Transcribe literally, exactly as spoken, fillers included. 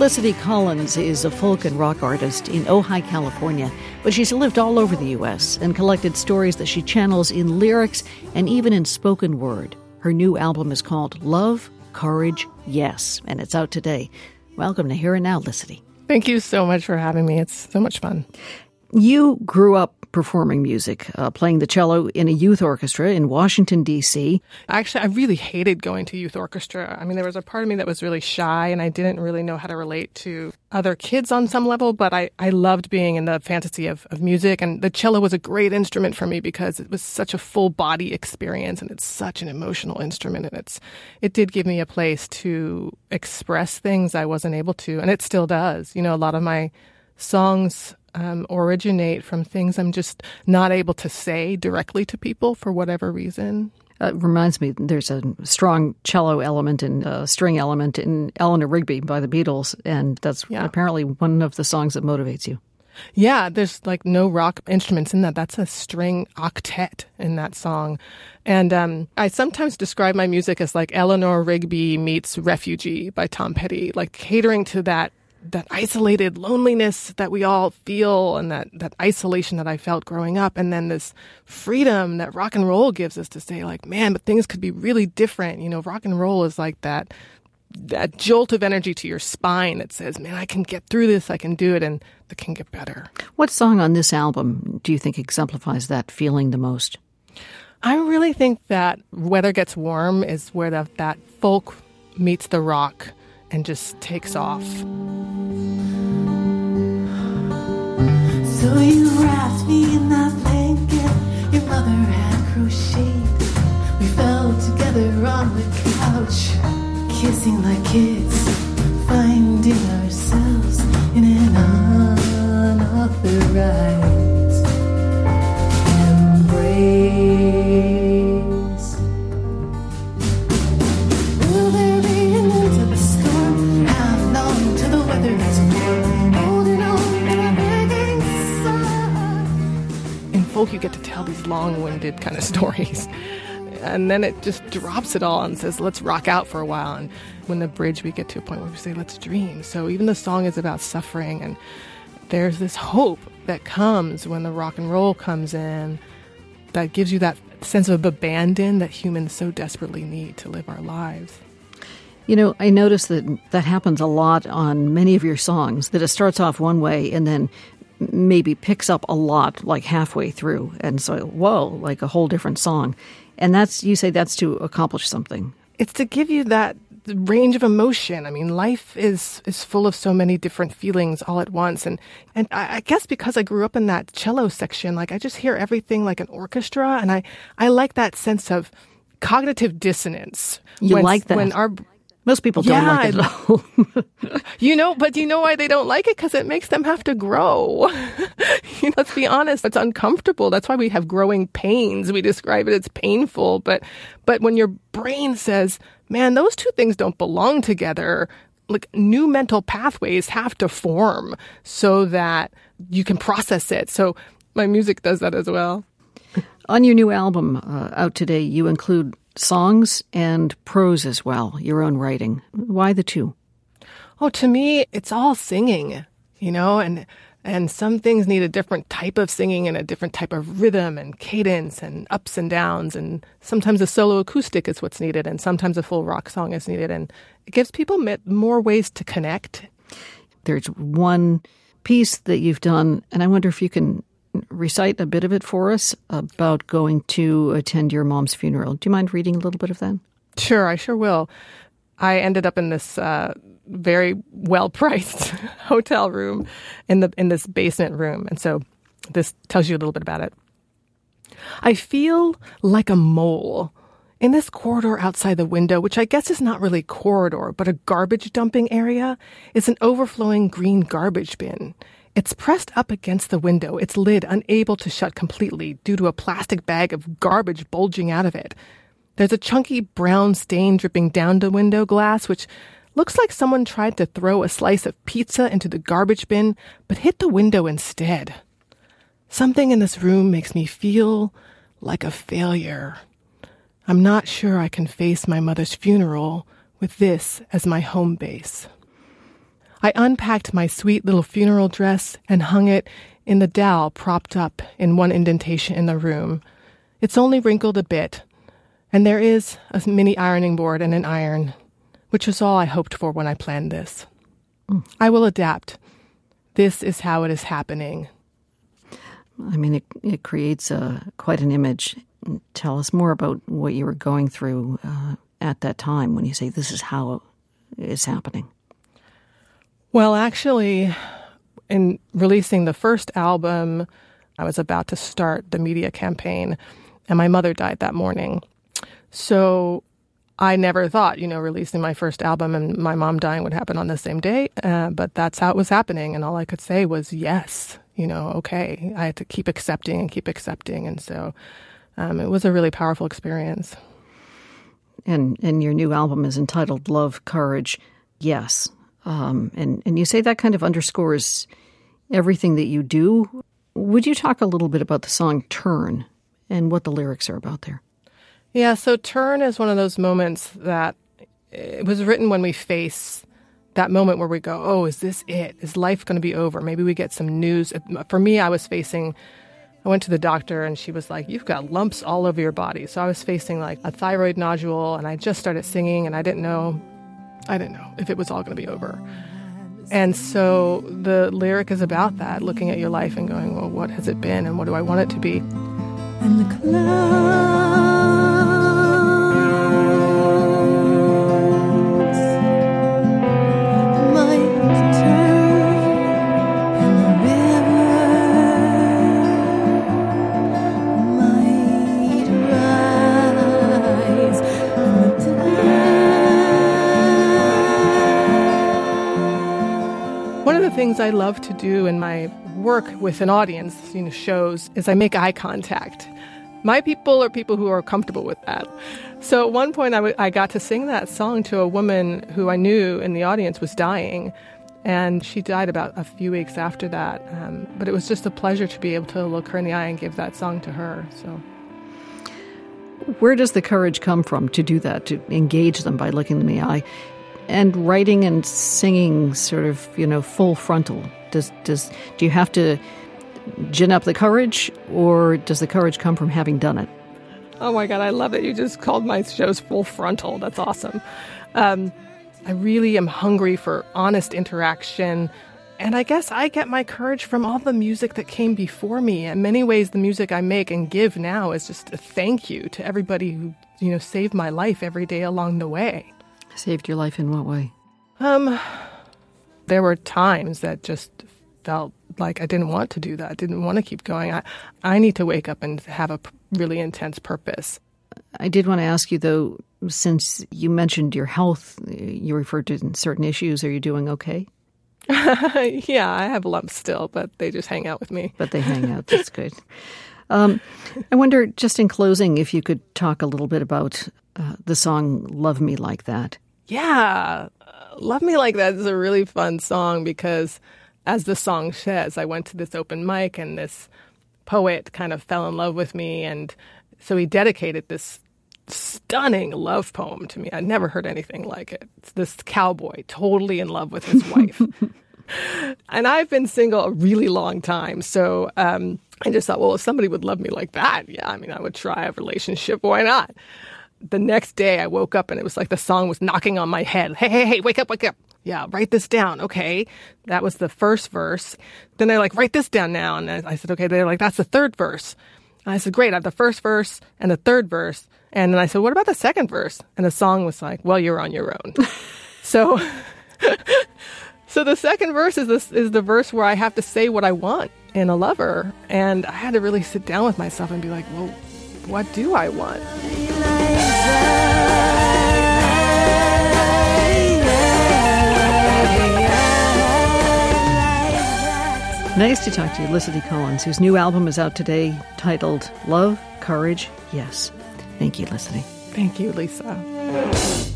Felicity Collins is a folk and rock artist in Ojai, California, but she's lived all over the U S and collected stories that she channels in lyrics and even in spoken word. Her new album is called Love, Courage, Yes, and it's out today. Welcome to Here and Now, Felicity. Thank you so much for having me. It's so much fun. You grew up performing music, uh, playing the cello in a youth orchestra in Washington, D C Actually, I really hated going to youth orchestra. I mean, there was a part of me that was really shy, and I didn't really know how to relate to other kids on some level, but I, I loved being in the fantasy of, of music, and the cello was a great instrument for me because it was such a full-body experience, and it's such an emotional instrument, and it's it did give me a place to express things I wasn't able to, and it still does. You know, a lot of my songs Um, originate from things I'm just not able to say directly to people for whatever reason. Uh, it reminds me, there's a strong cello element and a string element in Eleanor Rigby by the Beatles, and that's yeah. apparently one of the songs that motivates you. Yeah, there's like no rock instruments in that. That's a string octet in that song. And um, I sometimes describe my music as like Eleanor Rigby meets Refugee by Tom Petty, like catering to that that isolated loneliness that we all feel and that, that isolation that I felt growing up. And then this freedom that rock and roll gives us to say like, man, but things could be really different. You know, rock and roll is like that, that jolt of energy to your spine that says, man, I can get through this. I can do it. And it can get better. What song on this album do you think exemplifies that feeling the most? I really think that Weather Gets Warm is where the, that folk meets the rock and just takes off. So you wrapped me in that blanket your mother had crocheted. We fell together on the couch, kissing like kids, finding ourselves in an unauthorized embrace. Will there be an end to the storm? How long till the weather gets warm? Holding on to a begging sun. In folk, you get to tell these long-winded kind of stories. And then it just drops it all and says, let's rock out for a while. And when the bridge, we get to a point where we say, let's dream. So even the song is about suffering. And there's this hope that comes when the rock and roll comes in that gives you that sense of abandon that humans so desperately need to live our lives. You know, I notice that that happens a lot on many of your songs, that it starts off one way and then maybe picks up a lot like halfway through. And so, whoa, like a whole different song. And that's, you say that's to accomplish something. It's to give you that range of emotion. I mean, life is is full of so many different feelings all at once. And and I, I guess because I grew up in that cello section, like I just hear everything like an orchestra. And I, I like that sense of cognitive dissonance. You when, like that? When our Most people don't yeah, like it at all. You know, but you know why they don't like it? Because it makes them have to grow. You know, let's be honest, it's uncomfortable. That's why we have growing pains. We describe it as painful. But but when your brain says, man, those two things don't belong together, like new mental pathways have to form so that you can process it. So my music does that as well. On your new album uh, out today, you include songs and prose as well, your own writing. Why the two? Oh, to me, it's all singing, you know, and and some things need a different type of singing and a different type of rhythm and cadence and ups and downs. And sometimes a solo acoustic is what's needed, and sometimes a full rock song is needed. And it gives people more ways to connect. There's one piece that you've done, and I wonder if you can recite a bit of it for us about going to attend your mom's funeral. Do you mind reading a little bit of that? Sure, I sure will. I ended up in this uh, very well-priced hotel room in the in this basement room. And so this tells you a little bit about it. I feel like a mole in this corridor outside the window, which I guess is not really corridor, but a garbage dumping area. It's an overflowing green garbage bin. It's pressed up against the window, its lid unable to shut completely due to a plastic bag of garbage bulging out of it. There's a chunky brown stain dripping down the window glass, which looks like someone tried to throw a slice of pizza into the garbage bin, but hit the window instead. Something in this room makes me feel like a failure. I'm not sure I can face my mother's funeral with this as my home base. I unpacked my sweet little funeral dress and hung it in the dowel propped up in one indentation in the room. It's only wrinkled a bit, and there is a mini ironing board and an iron, which was all I hoped for when I planned this. Mm. I will adapt. This is how it is happening. I mean, it, it creates a, quite an image. Tell us more about what you were going through uh, at that time when you say this is how it's happening. Well, actually, in releasing the first album, I was about to start the media campaign, and my mother died that morning. So I never thought, you know, releasing my first album and my mom dying would happen on the same day, uh, but that's how it was happening, and all I could say was yes. You know, okay, I had to keep accepting and keep accepting. And so um, it was a really powerful experience. And and your new album is entitled Love, Courage, Yes. Um, and, and you say that kind of underscores everything that you do. Would you talk a little bit about the song Turn and what the lyrics are about there? Yeah, so Turn is one of those moments that it was written when we face that moment where we go, oh, is this it? Is life going to be over? Maybe we get some news. For me, I was facing, I went to the doctor and she was like, you've got lumps all over your body. So I was facing like a thyroid nodule, and I just started singing, and I didn't know, I didn't know if it was all going to be over. And so the lyric is about that, looking at your life and going, well, what has it been and what do I want it to be? And the clouds things I love to do in my work with an audience, you know, shows, is I make eye contact. My people are people who are comfortable with that. So at one point I, w- I got to sing that song to a woman who I knew in the audience was dying, and she died about a few weeks after that. Um, but it was just a pleasure to be able to look her in the eye and give that song to her. So, where does the courage come from to do that, to engage them by looking them in the eye? And writing and singing sort of, you know, full frontal. Does does do you have to gin up the courage, or does the courage come from having done it? Oh my God, I love it. You just called my shows full frontal. That's awesome. Um, I really am hungry for honest interaction. And I guess I get my courage from all the music that came before me. In many ways, the music I make and give now is just a thank you to everybody who, you know, saved my life every day along the way. Saved your life in what way? Um, there were times that just felt like I didn't want to do that. I didn't want to keep going. I, I need to wake up and have a p- really intense purpose. I did want to ask you, though, since you mentioned your health, you referred to certain issues. Are you doing okay? Yeah, I have lumps still, but they just hang out with me. But they hang out. That's good. Um, I wonder, just in closing, if you could talk a little bit about uh, the song Love Me Like That. Yeah, uh, Love Me Like That is a really fun song because, as the song says, I went to this open mic and this poet kind of fell in love with me, and so he dedicated this stunning love poem to me. I'd never heard anything like it. It's this cowboy totally in love with his wife. And I've been single a really long time, so um, I just thought, well, if somebody would love me like that, yeah, I mean, I would try a relationship. Why not? The next day I woke up and it was like the song was knocking on my head. Hey, hey, hey, wake up, wake up. Yeah, write this down. Okay. That was the first verse. Then they're like, write this down now. And I said, okay. They're like, that's the third verse. And I said, great. I have the first verse and the third verse. And then I said, what about the second verse? And the song was like, well, you're on your own. so, so the second verse is this is the verse where I have to say what I want in a lover. And I had to really sit down with myself and be like, well, what do I want? Nice to talk to you, Felicity Collins, whose new album is out today titled Love, Courage, Yes. Thank you, Felicity. Thank you, Lisa.